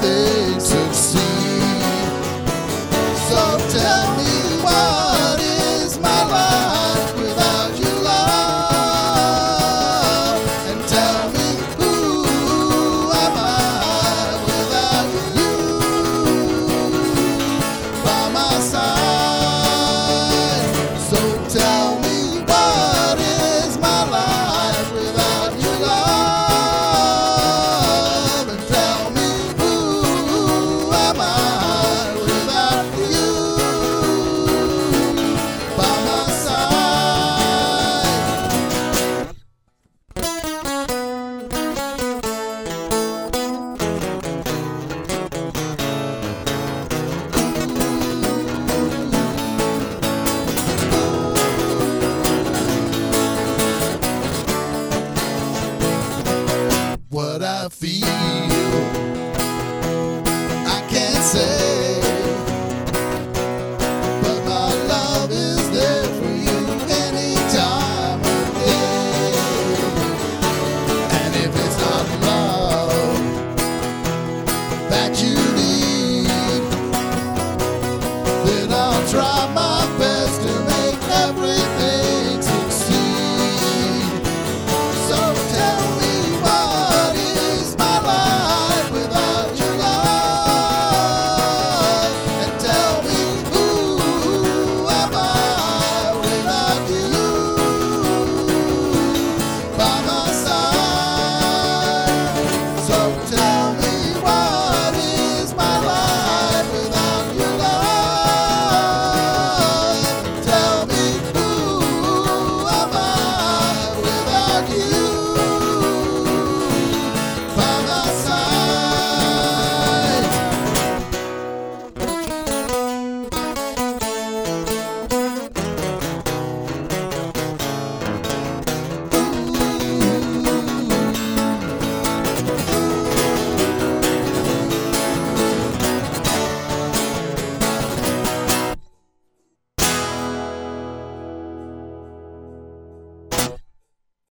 nothing succeed. So tell me, what is my life without your love? And tell me, who am I without you by my side? So tell me, what is my life without your love? And tell me, who am I without you by my side? What I feel, I can't say.